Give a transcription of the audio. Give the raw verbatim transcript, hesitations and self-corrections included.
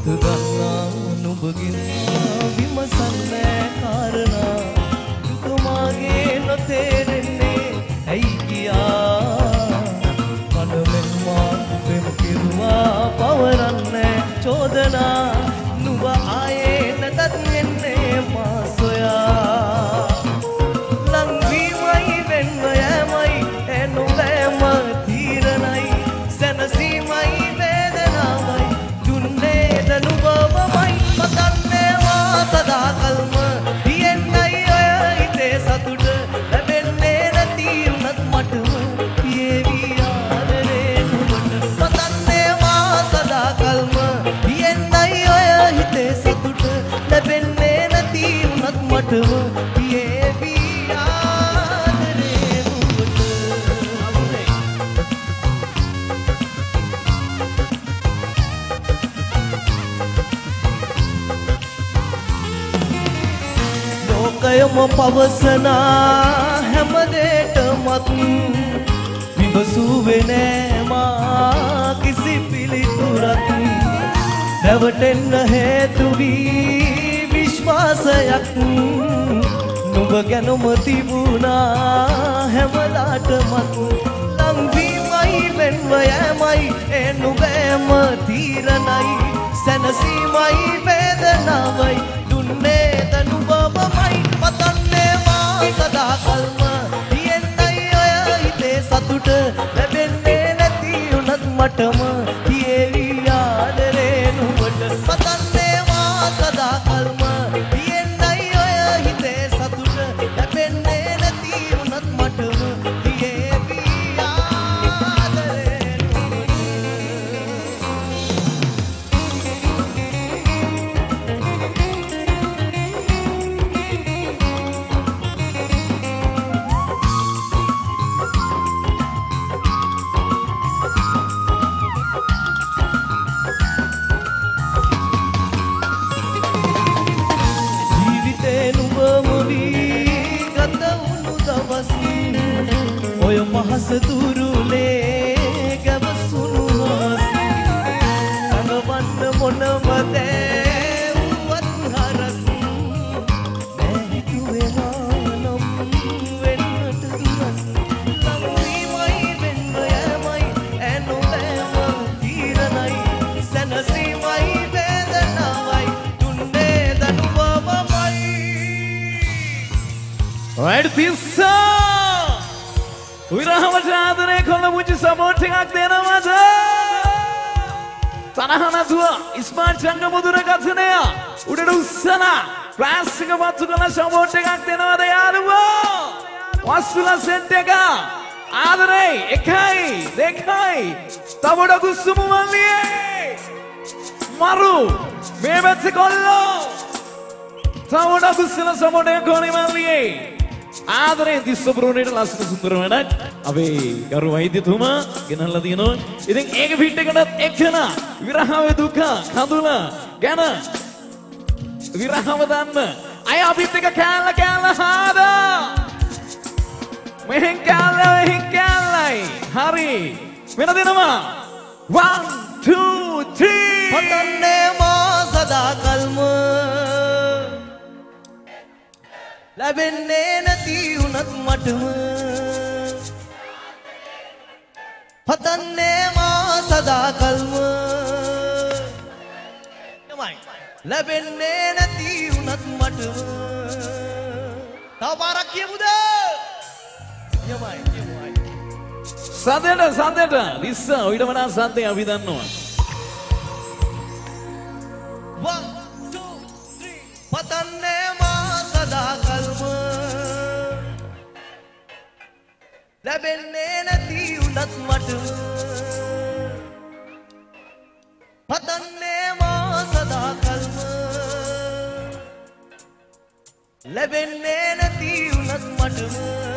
හිත ගන්නා නුඹගෙන් විමසන්නේ කාරණා දුක මාගේ නොතේරෙන්නේ ඇයි කියා මනමෙන් මා පෙම් කිරුවා පවරන්නේ චෝදනා නුඹ ආයේ නැතත් එන්නේ මා සොයා ලංවීමයි වෙන්ව යෑමයි එනුඹම තීරණයි සැනසීමයි වේදනාවයි දුන්නේ දනුබවමයි පතන්නේවා සදාකල්ම තියෙන්නයි ඔය හිතේ සතුට ලැබෙන්නේ නැති උනත් මටම පියේවි ආදරේ නුඹට පතන්නේවා සදාකල්ම තියෙන්නයි ඔය හිතේ සතුට ලැබෙන්නේ නැති උනත් මටම පියේවි ආදරේ නුඹට ලෝකයම පවසනා හැමදේටමත් විමසුවේ නෑ මා කිසි පිළිතුරක් රැවටෙන්න හේතු වී විශ්වාසයක් නුඹ ගැනම තිබුණා හැමදාටමත් ලංවීමයි වෙන්ව යෑමයි ඒ නුඹේම තීරණයි සැනසීමයි වේදනාවයි දුන්නේ දනුබවමයි පතන්නේවා සදාකල්ම තියෙන්නයි ඔය හිතේ සතුට ලැබෙන්නේ නැති උනත් මටම කියෙවි ආදරේ නුඹට පතන්නේවා සදාකල්ම තියෙන්නයි ඔය හිතේ සතුට ලැබෙන්නේ නැති උනත් මටම කියෙවි ආදරේ ඔය මහස දුරුලේ ගැවසුණු හවසි සඟවන්න මොනම දෑ වුවත් හරස් නෑ හිතුවේ නම් වෙන්නට දුරස් ලංවීමයි වෙන්ව යෑමයි ඇනොබෑම තීරණයි සැනසීමයි වේදනාවයි දුන්නේ දනුබවමයි. Right, Pizza! විරහවට ආදරේ කොල්ල මුචි සපෝට් එකක් දෙනවද? තරහ නැතුව ස්මාර්ට් සංග මුදුරකථනය උඩට උස්සලා ක්ලාස් එක පත්තු කරන සපෝට් එකක් දෙනවද යාළුවෝ? වස්තුල සෙට් එක ආදරේ එකයි දෙකයි තවඩ කුස්සුමු මල්ලියේ මරු මේ පැත්තේ කොල්ලෝ තවඩ කුස්සන සපෝට් එක කොනේ මල්ලියේ ආදරේ දිස්ස බ්‍රෝනේට ලස්සන සුන්දර වැඩක් අපේ ගරු වෛද්‍යතුමා ගෙනල්ලා තියෙනවා. ඉතින් ඒක ෆිට් එකටත් එක්කන විරහවේ දුක කඳුල ගැන විරහව දන්න අය අපිත් එක කෑල්ල කෑල්ල හාදා මෙහෙන් කෑල්ල මෙහෙන් කෑල්ලයි හරි වෙන දෙනවා one two three පතන්නේ මා සදාකල්ම ලැබෙන්නේ නැති උනත් මටම පතන්නේ මා සදාකල්ම ලැබෙන්නේ නැති උනත් මටම තව පාරක් කියමුද යමයි යමයි සද්දට සද්දට ලිස්ස ඊට වඩා සද්දේ අපි දන්නවා one two three පතන්නේ මා සදාකල්ම ලැබෙන්නේ නැති උනත් මටම පතන්නේ මා සදාකල්ම ලැබෙන්නේ නැති උනත් මටම